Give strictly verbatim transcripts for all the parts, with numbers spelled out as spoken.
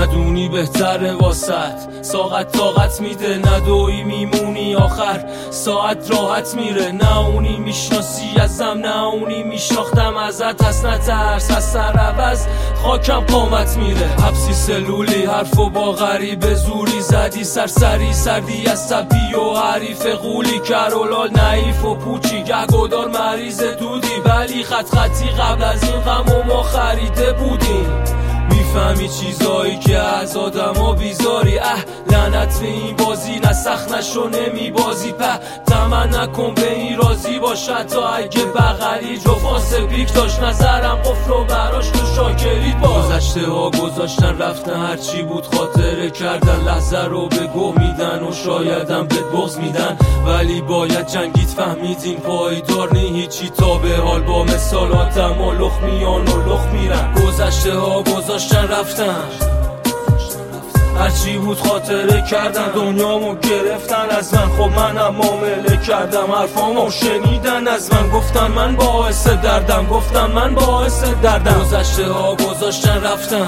ندونی بهتره واسط. ساعت طاقت میده ندوی میمونی آخر ساعت راحت میره. نه اونی میشناسی ازم نه اونی میشناختم ازت. هست نترس از سر عوض خاکم قامت میره. حبسی سلولی حرفو با غریب زوری زدی سرسری سردی عصبی و حریف قولی کرولال نحیف و پوچی گهگدار مریض دودی. ولی خط خطی قبل از این غم و ما خریده بودیم. میفهمی چیزایی که از آدم ها بیزاری. اه لعنت به این بازی نه سخت نشو نمی بازی. په تمن نکن به این راضی باش حتی اگه بغلی جفاس پیک داشت. نظرم قفل و براش تو شاکرید باز. گذشته ها گذاشتن رفتن هرچی بود خاطره کردن. لحظه رو به گوه میدن و شایدم بهت بغض میدن. ولی باید جنگید فهمید این پایدار نی هیچی تا به حال. با مثالاتم و لخ میان و لخ میرن. گذشته ها گذاشتن رفتن هرچی بود خاطره کردن. دنیامو گرفتن از من خب منم معامله کردم. حرفامو شنیدن از من گفتن من باعث دردم. گفتن من باعث دردم. گذشته ها گذاشتن رفتن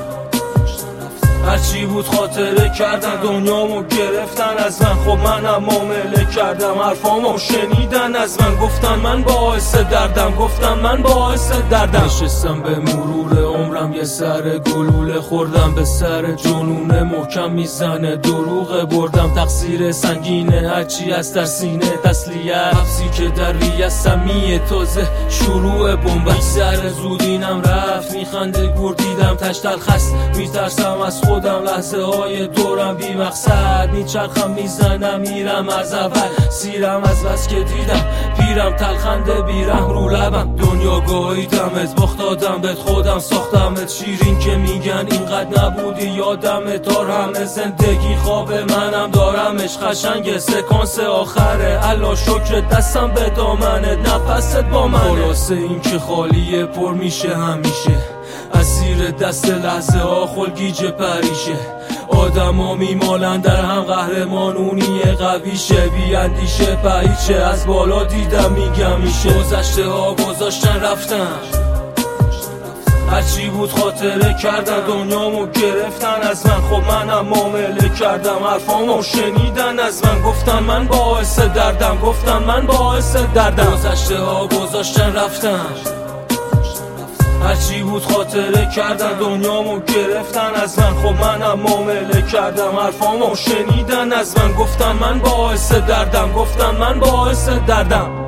هرچی بود خاطره کردن. دنیامو گرفتن از من خب منم معامله کردم. حرفامو شنیدن از من گفتن من باعث دردم. گفتن من باعث دردم. نشستم به مرور عمرم یه سر گلوله خوردم. به سر جنون محکم میزنه دروغ بردم. تقصیر سنگینه هرچی از در سینه تسلیه. حبسی که در ریسمیه تازه شروع بمب. سر زودینم رفت میخنده گور دیدم تش تلخست. میترسم از خودم لحظه های دورم بی مقصد. میچرخم میزنم میرم از اول سیرم از بس که دیدم پیرم تلخنده بیرم رو لبم. دنیا گاهیدمت باخت آدم بهت خودم ساختمت. شیرین که میگن اینقدر نبودی یادم دار. همه زندگی خواب منم دارمش قشنگ سکانس آخره. الا شکر دستم به دامنت نفست با منه. خلاصه این که خالیه پر میشه همیشه. اسیر دست لحظه ها خلگیجه پریشه. آدم ها میمالن در هم قهرمانونی قویشه. بی اندیشه پریچه از بالا دیدم میگم میشه. گذشته ها گذاشتن رفتن هرچی بود خاطره کردن. دنیامو گرفتن از من خب منم معامله کردم. حرفامو شنیدن از من گفتن من باعث دردم. گفتن من باعث دردم. گذشته ها گذاشتن رفتن هرچی بود خاطره کردن. دنیامو گرفتن از من خب منم معامله کردم. حرفامو شنیدن از من گفتن من باعث دردم. گفتن من باعث دردم.